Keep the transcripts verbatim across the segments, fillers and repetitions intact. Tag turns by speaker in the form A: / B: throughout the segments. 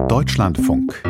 A: Deutschlandfunk.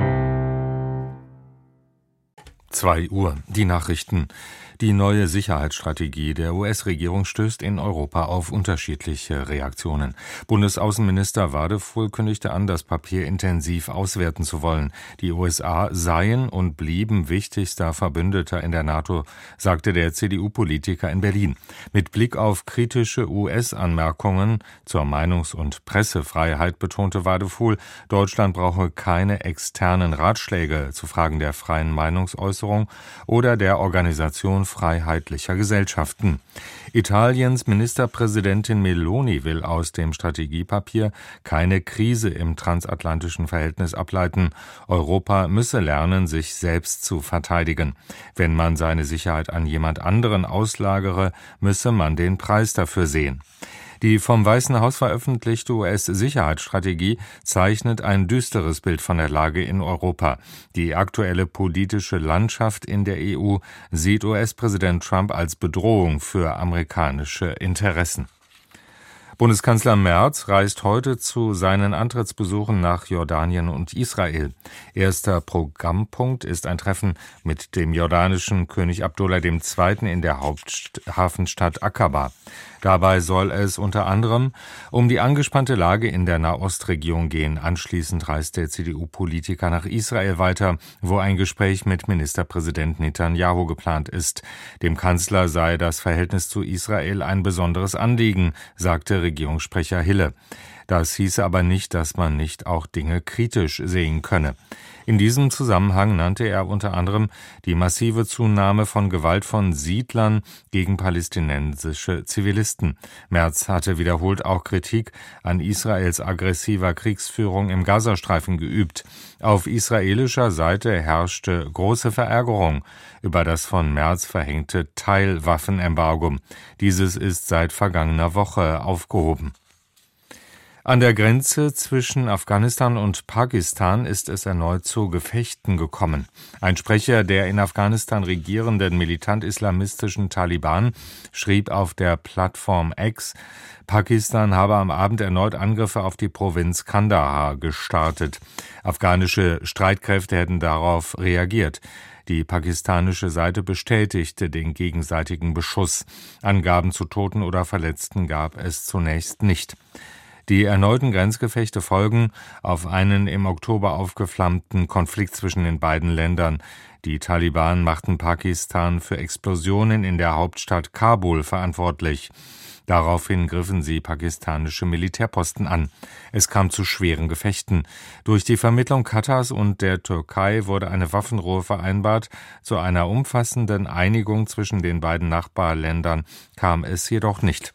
B: zwei Uhr, die Nachrichten. Die neue Sicherheitsstrategie der U S-Regierung stößt in Europa auf unterschiedliche Reaktionen. Bundesaußenminister Wadefuhl kündigte an, das Papier intensiv auswerten zu wollen. Die U S A seien und blieben wichtigster Verbündeter in der NATO, sagte der C D U-Politiker in Berlin. Mit Blick auf kritische U S-Anmerkungen zur Meinungs- und Pressefreiheit betonte Wadefuhl, Deutschland brauche keine externen Ratschläge zu Fragen der freien Meinungsäußerung oder der Organisation freiheitlicher Gesellschaften. Italiens Ministerpräsidentin Meloni will aus dem Strategiepapier keine Krise im transatlantischen Verhältnis ableiten. Europa müsse lernen, sich selbst zu verteidigen. Wenn man seine Sicherheit an jemand anderen auslagere, müsse man den Preis dafür sehen. Die vom Weißen Haus veröffentlichte U S-Sicherheitsstrategie zeichnet ein düsteres Bild von der Lage in Europa. Die aktuelle politische Landschaft in der E U sieht U S-Präsident Trump als Bedrohung für amerikanische Interessen. Bundeskanzler Merz reist heute zu seinen Antrittsbesuchen nach Jordanien und Israel. Erster Programmpunkt ist ein Treffen mit dem jordanischen König Abdullah der Zweite in der Haupthafenstadt Akaba. Dabei soll es unter anderem um die angespannte Lage in der Nahostregion gehen. Anschließend reist der C D U-Politiker nach Israel weiter, wo ein Gespräch mit Ministerpräsident Netanyahu geplant ist. Dem Kanzler sei das Verhältnis zu Israel ein besonderes Anliegen, sagte Regierungssprecher Hille. Das hieße aber nicht, dass man nicht auch Dinge kritisch sehen könne. In diesem Zusammenhang nannte er unter anderem die massive Zunahme von Gewalt von Siedlern gegen palästinensische Zivilisten. Merz hatte wiederholt auch Kritik an Israels aggressiver Kriegsführung im Gazastreifen geübt. Auf israelischer Seite herrschte große Verärgerung über das von Merz verhängte Teilwaffenembargo. Dieses ist seit vergangener Woche aufgehoben. An der Grenze zwischen Afghanistan und Pakistan ist es erneut zu Gefechten gekommen. Ein Sprecher der in Afghanistan regierenden militant-islamistischen Taliban schrieb auf der Plattform X, Pakistan habe am Abend erneut Angriffe auf die Provinz Kandahar gestartet. Afghanische Streitkräfte hätten darauf reagiert. Die pakistanische Seite bestätigte den gegenseitigen Beschuss. Angaben zu Toten oder Verletzten gab es zunächst nicht. Die erneuten Grenzgefechte folgen auf einen im Oktober aufgeflammten Konflikt zwischen den beiden Ländern. Die Taliban machten Pakistan für Explosionen in der Hauptstadt Kabul verantwortlich. Daraufhin griffen sie pakistanische Militärposten an. Es kam zu schweren Gefechten. Durch die Vermittlung Katars und der Türkei wurde eine Waffenruhe vereinbart. Zu einer umfassenden Einigung zwischen den beiden Nachbarländern kam es jedoch nicht.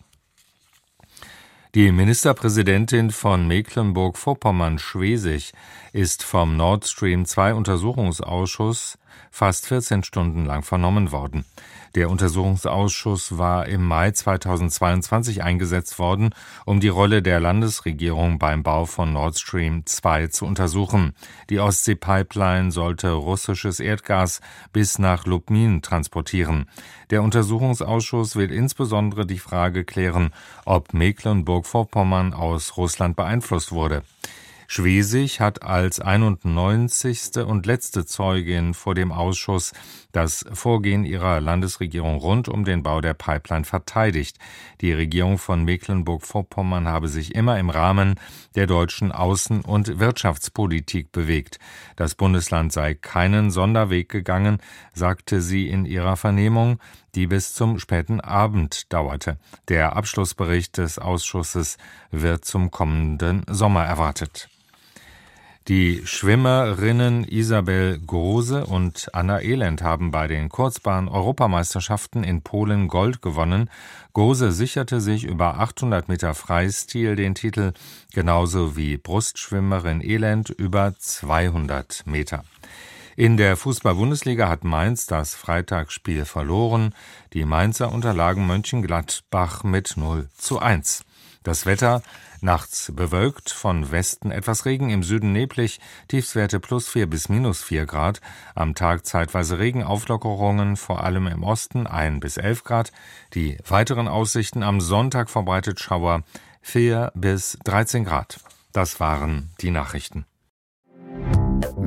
B: Die Ministerpräsidentin von Mecklenburg-Vorpommern-Schwesig ist vom Nord Stream zwei Untersuchungsausschuss fast vierzehn Stunden lang vernommen worden. Der Untersuchungsausschuss war im Mai zweitausendzweiundzwanzig eingesetzt worden, um die Rolle der Landesregierung beim Bau von Nord Stream zwei zu untersuchen. Die Ostsee-Pipeline sollte russisches Erdgas bis nach Lubmin transportieren. Der Untersuchungsausschuss will insbesondere die Frage klären, ob Mecklenburg-Vorpommern aus Russland beeinflusst wurde. Schwesig hat als einundneunzigste und letzte Zeugin vor dem Ausschuss das Vorgehen ihrer Landesregierung rund um den Bau der Pipeline verteidigt. Die Regierung von Mecklenburg-Vorpommern habe sich immer im Rahmen der deutschen Außen- und Wirtschaftspolitik bewegt. Das Bundesland sei keinen Sonderweg gegangen, sagte sie in ihrer Vernehmung, die bis zum späten Abend dauerte. Der Abschlussbericht des Ausschusses wird zum kommenden Sommer erwartet. Die Schwimmerinnen Isabel Große und Anna Elend haben bei den Kurzbahn-Europameisterschaften in Polen Gold gewonnen. Große sicherte sich über achthundert Meter Freistil den Titel, genauso wie Brustschwimmerin Elend über zweihundert Meter. In der Fußball-Bundesliga hat Mainz das Freitagsspiel verloren. Die Mainzer unterlagen Mönchengladbach mit null zu eins. Das Wetter: nachts bewölkt, von Westen etwas Regen, im Süden neblig, Tiefstwerte plus vier bis minus vier Grad. Am Tag zeitweise Regenauflockerungen, vor allem im Osten ein bis elf Grad. Die weiteren Aussichten: am Sonntag verbreitet Schauer, vier bis dreizehn Grad. Das waren die Nachrichten.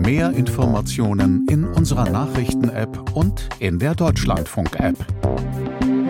A: Mehr Informationen in unserer Nachrichten-App und in der Deutschlandfunk-App.